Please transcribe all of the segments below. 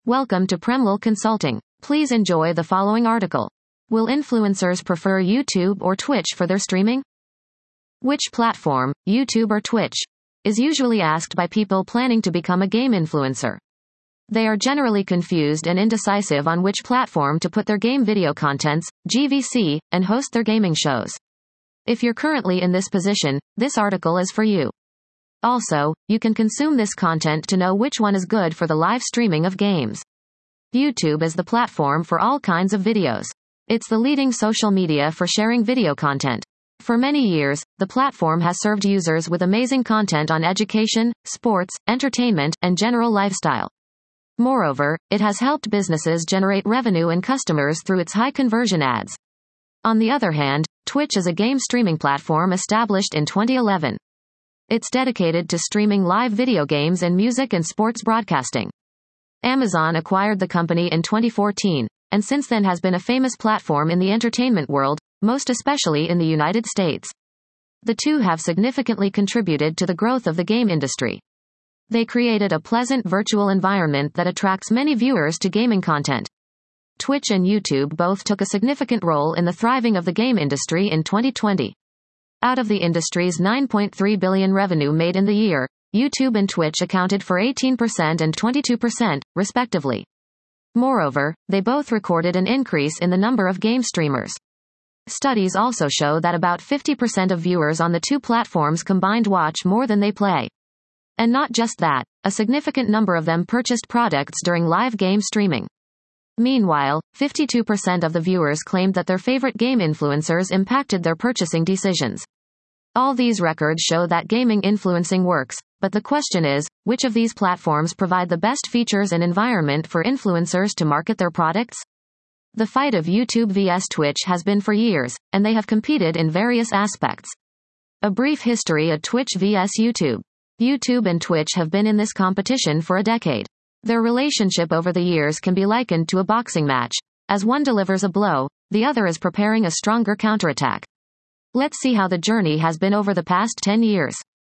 Welcome to Premlil Consulting. Please enjoy the following article. Will influencers prefer YouTube or Twitch for their streaming? Which platform, YouTube or Twitch, is usually asked by people planning to become a game influencer. They are generally confused and indecisive on which platform to put their game video contents, GVC, and host their gaming shows. If you're currently in this position, this article is for you. Also, you can consume this content to know which one is good for the live streaming of games. YouTube is the platform for all kinds of videos. It's the leading social media for sharing video content. For many years, the platform has served users with amazing content on education, sports, entertainment, and general lifestyle. Moreover, it has helped businesses generate revenue and customers through its high conversion ads. On the other hand, Twitch is a game streaming platform established in 2011. It's dedicated to streaming live video games and music and sports broadcasting. Amazon acquired the company in 2014, and since then has been a famous platform in the entertainment world, most especially in the United States. The two have significantly contributed to the growth of the game industry. They created a pleasant virtual environment that attracts many viewers to gaming content. Twitch and YouTube both took a significant role in the thriving of the game industry in 2020. Out of the industry's $9.3 billion revenue made in the year, YouTube and Twitch accounted for 18% and 22%, respectively. Moreover, they both recorded an increase in the number of game streamers. Studies also show that about 50% of viewers on the two platforms combined watch more than they play. And not just that, a significant number of them purchased products during live game streaming. Meanwhile, 52% of the viewers claimed that their favorite game influencers impacted their purchasing decisions. All these records show that gaming influencing works, but the question is, which of these platforms provide the best features and environment for influencers to market their products? The fight of YouTube vs Twitch has been for years, and they have competed in various aspects. A brief history of Twitch vs YouTube. YouTube and Twitch have been in this competition for a decade. Their relationship over the years can be likened to a boxing match. As one delivers a blow, the other is preparing a stronger counterattack. Let's see how the journey has been over the past 10 years.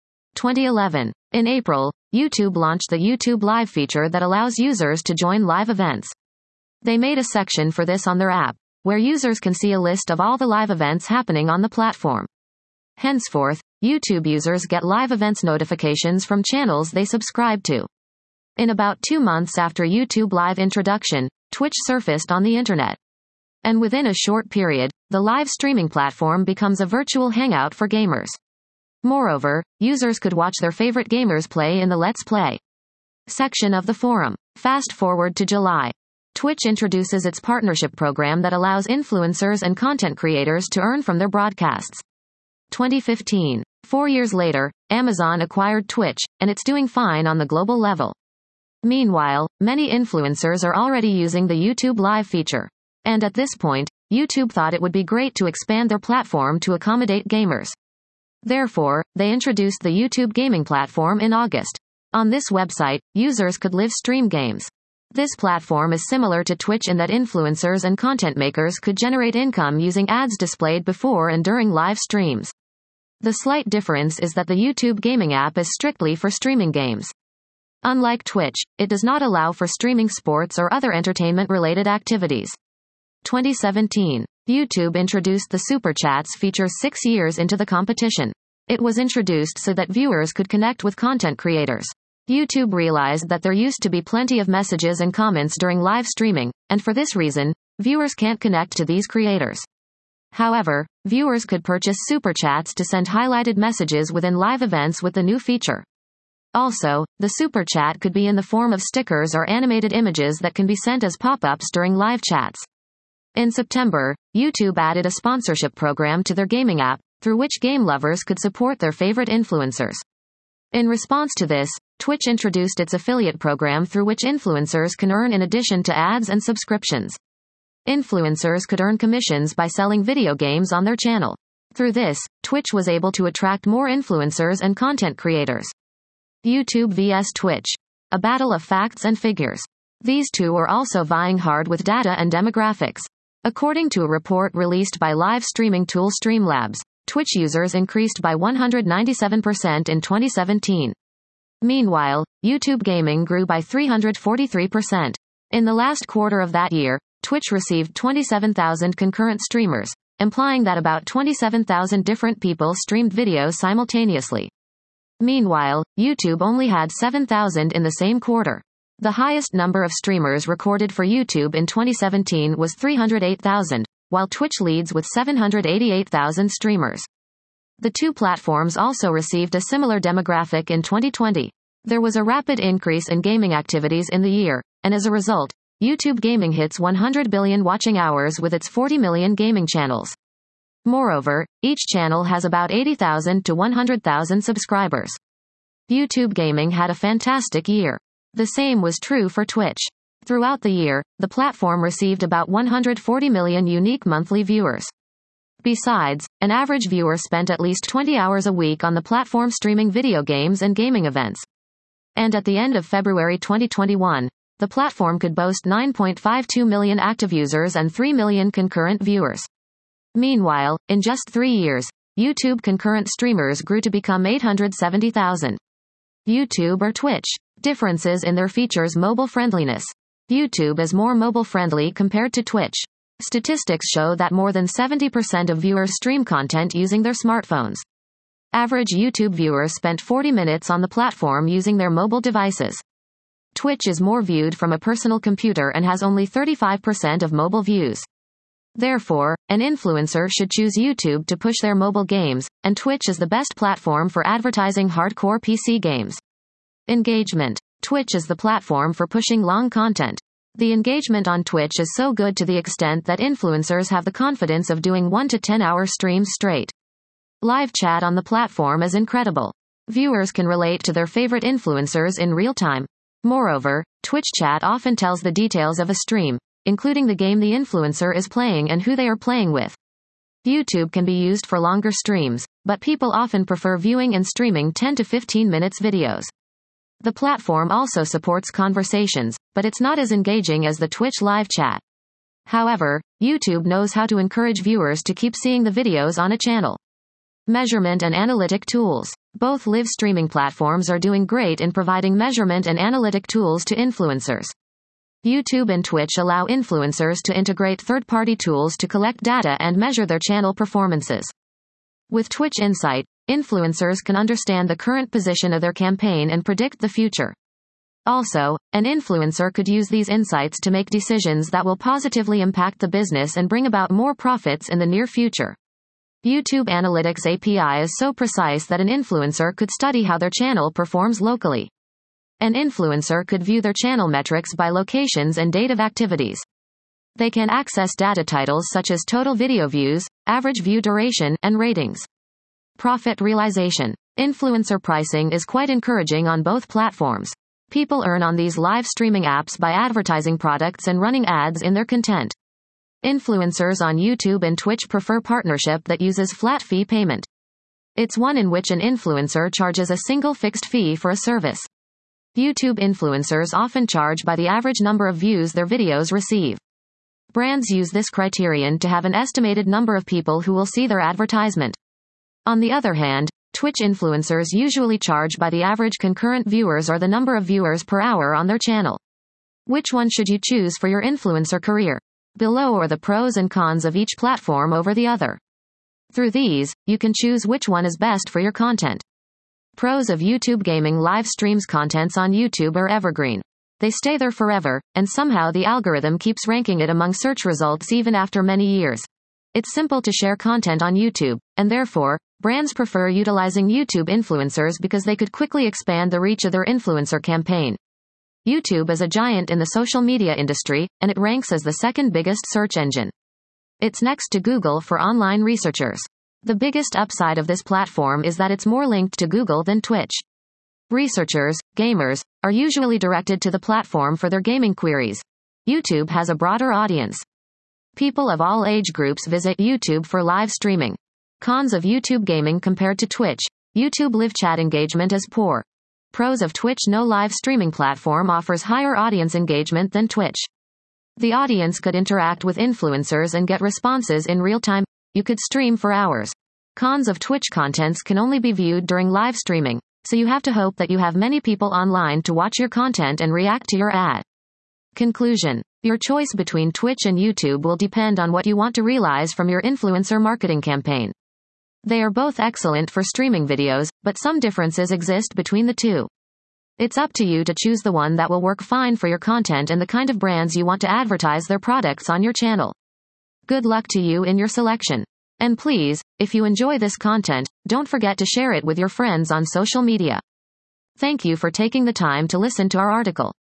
2011. In April, YouTube launched the YouTube Live feature that allows users to join live events. They made a section for this on their app, where users can see a list of all the live events happening on the platform. Henceforth, YouTube users get live events notifications from channels they subscribe to. In about 2 months after YouTube Live introduction, Twitch surfaced on the internet. And within a short period, the live streaming platform becomes a virtual hangout for gamers. Moreover, users could watch their favorite gamers play in the Let's Play section of the forum. Fast forward to July. Twitch introduces its partnership program that allows influencers and content creators to earn from their broadcasts. 2015. 4 years later, Amazon acquired Twitch, and it's doing fine on the global level. Meanwhile, many influencers are already using the YouTube Live feature. And at this point, YouTube thought it would be great to expand their platform to accommodate gamers. Therefore, they introduced the YouTube gaming platform in August. On this website, users could live stream games. This platform is similar to Twitch in that influencers and content makers could generate income using ads displayed before and during live streams. The slight difference is that the YouTube gaming app is strictly for streaming games. Unlike Twitch, it does not allow for streaming sports or other entertainment-related activities. 2017. YouTube introduced the Super Chats feature 6 years into the competition. It was introduced so that viewers could connect with content creators. YouTube realized that there used to be plenty of messages and comments during live streaming, and for this reason, viewers can't connect to these creators. However, viewers could purchase Super Chats to send highlighted messages within live events with the new feature. Also, the Super Chat could be in the form of stickers or animated images that can be sent as pop-ups during live chats. In September, YouTube added a sponsorship program to their gaming app, through which game lovers could support their favorite influencers. In response to this, Twitch introduced its affiliate program through which influencers can earn in addition to ads and subscriptions. Influencers could earn commissions by selling video games on their channel. Through this, Twitch was able to attract more influencers and content creators. YouTube vs Twitch. A battle of facts and figures. These two are also vying hard with data and demographics. According to a report released by live streaming tool Streamlabs, Twitch users increased by 197% in 2017. Meanwhile, YouTube gaming grew by 343%. In the last quarter of that year, Twitch received 27,000 concurrent streamers, implying that about 27,000 different people streamed videos simultaneously. Meanwhile, YouTube only had 7,000 in the same quarter. The highest number of streamers recorded for YouTube in 2017 was 308,000, while Twitch leads with 788,000 streamers. The two platforms also received a similar demographic in 2020. There was a rapid increase in gaming activities in the year, and as a result, YouTube Gaming hits 100 billion watching hours with its 40 million gaming channels. Moreover, each channel has about 80,000 to 100,000 subscribers. YouTube Gaming had a fantastic year. The same was true for Twitch. Throughout the year, the platform received about 140 million unique monthly viewers. Besides, an average viewer spent at least 20 hours a week on the platform streaming video games and gaming events. And at the end of February 2021, the platform could boast 9.52 million active users and 3 million concurrent viewers. Meanwhile, in just 3 years, YouTube concurrent streamers grew to become 870,000. YouTube or Twitch. Differences in their features. Mobile friendliness. YouTube is more mobile friendly compared to Twitch. Statistics show that more than 70% of viewers stream content using their smartphones. Average YouTube viewers spent 40 minutes on the platform using their mobile devices. Twitch is more viewed from a personal computer and has only 35% of mobile views. Therefore, an influencer should choose YouTube to push their mobile games, and Twitch is the best platform for advertising hardcore PC games. Engagement. Twitch is the platform for pushing long content. The engagement on Twitch is so good to the extent that influencers have the confidence of doing 1 to 10 hour streams straight. Live chat on the platform is incredible. Viewers can relate to their favorite influencers in real time. Moreover, Twitch chat often tells the details of a stream, including the game the influencer is playing and who they are playing with. YouTube can be used for longer streams, but people often prefer viewing and streaming 10 to 15 minutes videos. The platform also supports conversations, but it's not as engaging as the Twitch live chat. However, YouTube knows how to encourage viewers to keep seeing the videos on a channel. Measurement and analytic tools. Both live streaming platforms are doing great in providing measurement and analytic tools to influencers. YouTube and Twitch allow influencers to integrate third-party tools to collect data and measure their channel performances. With Twitch Insight, influencers can understand the current position of their campaign and predict the future. Also, an influencer could use these insights to make decisions that will positively impact the business and bring about more profits in the near future. YouTube Analytics API is so precise that an influencer could study how their channel performs locally. An influencer could view their channel metrics by locations and date of activities. They can access data titles such as total video views, average view duration, and ratings. Profit realization. Influencer pricing is quite encouraging on both platforms. People earn on these live streaming apps by advertising products and running ads in their content. Influencers on YouTube and Twitch prefer partnership that uses flat fee payment. It's one in which an influencer charges a single fixed fee for a service. YouTube influencers often charge by the average number of views their videos receive. Brands use this criterion to have an estimated number of people who will see their advertisement. On the other hand, Twitch influencers usually charge by the average concurrent viewers or the number of viewers per hour on their channel. Which one should you choose for your influencer career? Below are the pros and cons of each platform over the other. Through these, you can choose which one is best for your content. Pros of YouTube Gaming live streams. Contents on YouTube are evergreen. They stay there forever, and somehow the algorithm keeps ranking it among search results even after many years. It's simple to share content on YouTube, and therefore, brands prefer utilizing YouTube influencers because they could quickly expand the reach of their influencer campaign. YouTube is a giant in the social media industry, and it ranks as the second biggest search engine. It's next to Google for online researchers. The biggest upside of this platform is that it's more linked to Google than Twitch. Researchers, gamers, are usually directed to the platform for their gaming queries. YouTube has a broader audience. People of all age groups visit YouTube for live streaming. Cons of YouTube Gaming compared to Twitch. YouTube live chat engagement is poor. Pros of Twitch. No live streaming platform offers higher audience engagement than Twitch. The audience could interact with influencers and get responses in real time. You could stream for hours. Cons of Twitch. Contents can only be viewed during live streaming, so you have to hope that you have many people online to watch your content and react to your ad. Conclusion. Your choice between Twitch and YouTube will depend on what you want to realize from your influencer marketing campaign. They are both excellent for streaming videos, but some differences exist between the two. It's up to you to choose the one that will work fine for your content and the kind of brands you want to advertise their products on your channel. Good luck to you in your selection. And please, if you enjoy this content, don't forget to share it with your friends on social media. Thank you for taking the time to listen to our article.